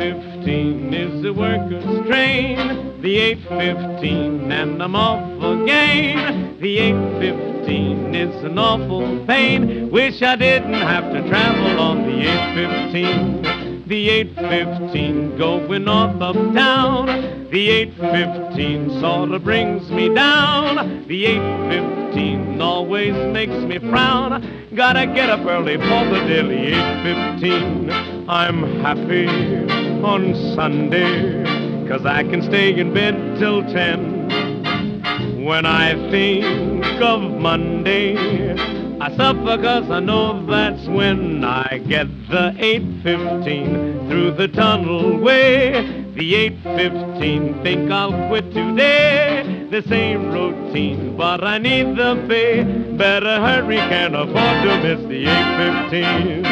8:15 is the workers' train. The 8:15 and I'm off again. The 8:15 is an awful pain. Wish I didn't have to travel on the 8:15. The 8:15 going north uptown. The 8:15 sorta brings me down. The 8:15 always makes me frown. Gotta get up early for the daily 8:15. I'm happy on Sunday, 'cause I can stay in bed till 10. When I think of Monday, I suffer 'cause I know that's when I get the 8:15 through the tunnel way. The 8:15, think I'll quit today. The same routine, but I need the pay. Better hurry, can't afford to miss the 8:15.